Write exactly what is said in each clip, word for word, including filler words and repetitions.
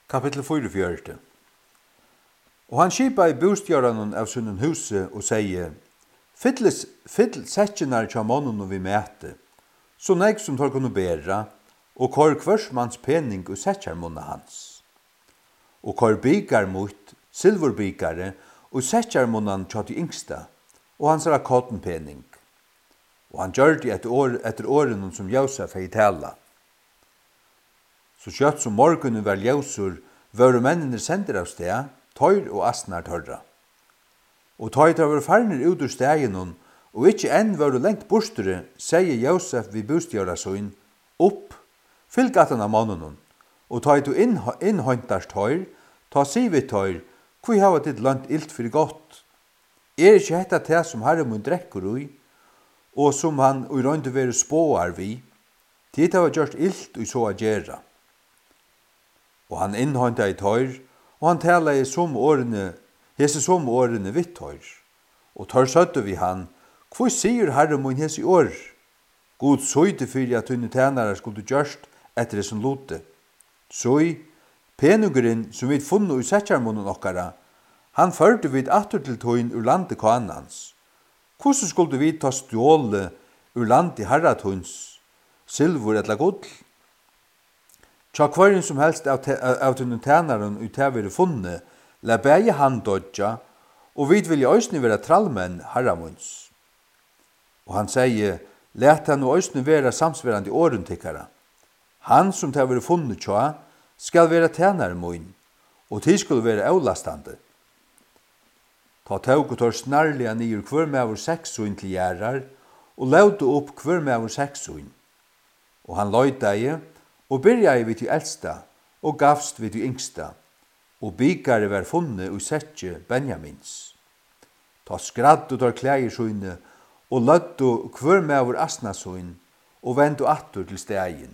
Kapitel fyrtiofjørt. Og han skipa i bostjøranen av sunnen huset og sier, Fytles, fytl setjenar tja månen vi mæte, så nek som tar kunne bæra, og kor kvørsmanns pening og setjarmunna hans. Og kor byggar mot, silverbygare, og setjarmunnan tja til yngsta, og hans er kotten pening. Og han gjør det etter, år, etter årene som Josef hei tala. Så kjøtt som morgenen var ljøsur, var mennene sender av sted, tøyr og asnar tørra. Og tøyr var farner ut ur stegen, og ikkje enn var lengt bostere, sier Josef vi bostgjøra søyn, opp, fylg gatan av mannen, og tøyr du innhøyntars tøyr, ta si vi tøyr, hvor hava ditt langt ilt for godt. Er ikkje hetta te som herre mun drekkur ui, og som han ui røyndu vere spåar vi, tid hava gjørst ilt ui så a gjerra. Og han innhøynta i tøyr, og han tala i som årene, hese som årene vitt tøyr. Og tør søtte vi han, hvor sier herre mun hese i år? God søyde fyrir at hunne tænare skulle gjørst etter det som lote. Søy, penugeren som vi funnet i setjarmunnen okkara, han førte vid atter til tøyn ur landet kanans. Hvordan skulle vi ta stjåle ur landet herratøyns, silver etla godl? Tja kvarin som helst av, av tunne tænaren ut her vire funne, la bæge han dodja, og vid vilja òsne vera trallmenn herramunds. Og han sier, let han og òsne vera samsverande åruntikkara. Han som tar vire funne tja, skal vera tænaren mun, og tid skulle vera avlastande. Ta tåg og tar snarliga nyer hver med vår seksuin til gjerrar, og laude opp hver med vår seksuin. Og han løyta i, og byrja i vid til eldsta, og gavst vid til yngsta, og bygare var funne og setje Benjamins. Ta skradd og tar klæger søyne, og lødde hver med vår asnasøyn, og vendu attur til stegin.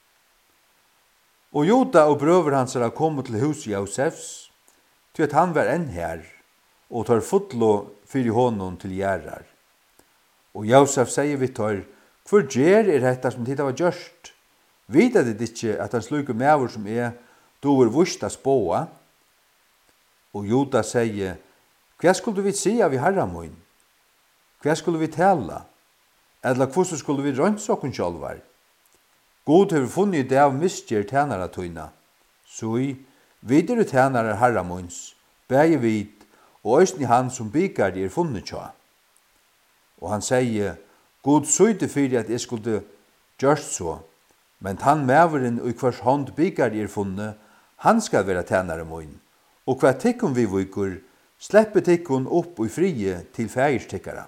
Og Joda og brøver hans er kommet til hus Josefs, til at han var enn her, og tar fotlo fyrir honom til gjerrar. Og Josef sier vi tar, hvor gjer er dette som tid var gjørst? Vita det ikkje at han sluker mevor som er, du er vursta spåa? Og Joda sier, hva skulle vi si av i herramoin? Hva skulle vi tala? Eller hvordan skulle vi rønnsåken sjálvar? God har funnet det av misgjer tænare tøyna. Sui, videre tænare herramoins, bæge vid, og òsni han som byggar er funnet tja. Og han sier, God søyde fyrir at jeg skulle gjørst så, men han meveren og hvers hånd byggar er funnet, han skal være tænare moin. Og hva tikkum vi vukur, sleppe tikkum opp og frie til fægirstikkara.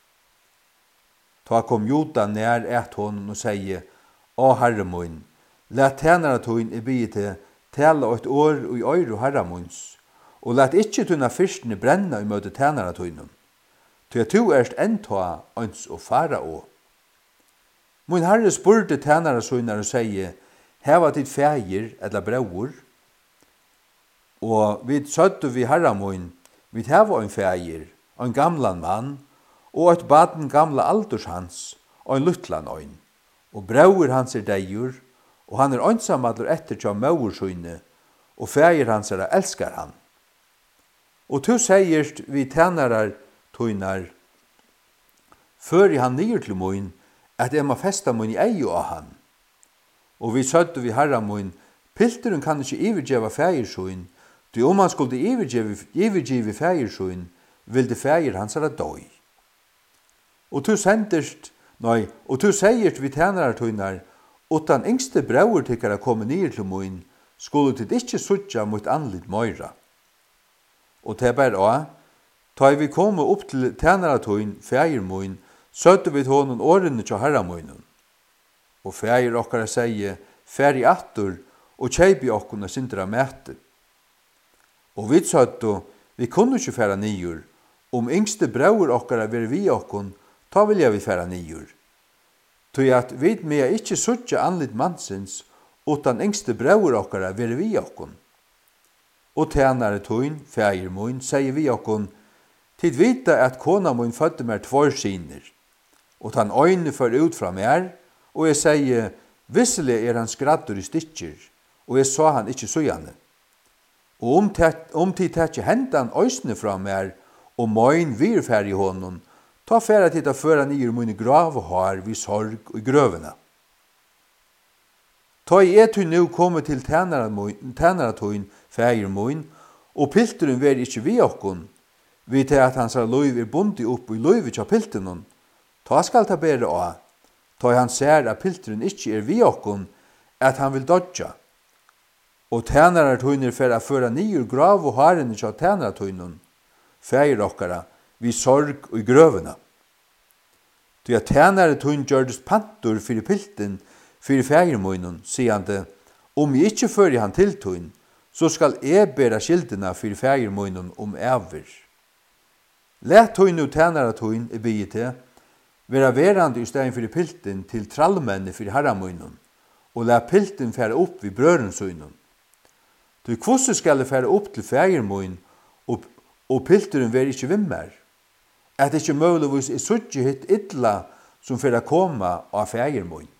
Ta kom Joda nær et honom og sier, Å herre moin, let tænare tøyn er bygge til tala og et år og i øyre herre moins, og let ikkje tunna fyrstene brenna i møte tænare tøynum, til at du erst enta ans og fara å. Min herre spurte tænare søynar og sier, heva ditt fægir eller braur? Og vi sødde vi herre moin, vi heva en fægir, en gamlan mann, og et baden gamla alders hans, og en luttlan øyn. Og braur hans er deir, og han er ansamadler etter tja maursøyne, og fægir hans er elskar han. Og tu seirst vi tænarar tøynar, før han nyer til moin, at jeg må festa moin i eio av han. Og vi sødde vi herra moin, pilteren kan ikkje ivergjeva fægirsøyn, du om han skulle ivergjeva fægirsøyn, vil det fægir hans er døy. Og tu senderst, nei, og tu seirst vi tænarar tøynar, utan yngste braur tykkara komme nyer til moin, skulle til ikkje suttja mot anlit møyra. Og til bare også, da vi kom opp til tænaratøyen, fægirmøyen, søtte vi til honom årene til herramøynen. Og fægir okkara sier, færi attur, og kjeipi okkuna sindra mæte. Og vi søtte, vi kunne ikke færa nyer, om yngste braur okkara vil vi okkun, ta vilja vi færa nyer. Tøy at vi med ikkje suttja anlit mannsins, utan yngste braur okkara vil vi okkun. Og tænare tøyn, fægir mun, sier vi okkun, tid vita at kona mun fødde mer tvår siner, og tan øyne for ut fra mer, og jeg sier, visselig er han skraddur i stikker, og jeg sa han ikkje søgjane. Og om, om tid tætje hendan øysne fra mer, og møyn vir fær i hånden, ta færa til å føre nyer mine grav og har vi sorg og grøvene. Ta i etu nu komme til tænaratøyn fægir møyn, og pilteren ver ikkje vi okkon, vi til at hans løyv er bundi opp i løyvet av pilteren, ta skal ta bedre av, ta han ser at pilteren ikkje er vi okkon, at han vil dodja. Og tænaratøyner fer a føra nyer grav og haren ikkje av tænaratøynen, fægir okkara, vi sorg og grøvene. Du at tænaratøyn gjørdes pantur fyrir pilten, fyrir fægirmøynen, sier det, om jeg ikkje fører han til tøyn, så skal jeg bæra skildina fyrir fægirmøynen om æver. Læt tøyn og tænaratøyn er bygget til, vera verande i stedet fyrir pilten til trallmenne fyrir herramøynen, og læt pilten fære opp vid brørensøynen. Du kvosse skal det fære opp til fægirmøyn, og, og pilteren ver ikkje vimmer. At ikkje møvlevis er suttje hitt illa som fyrir a koma av fægirmøyn.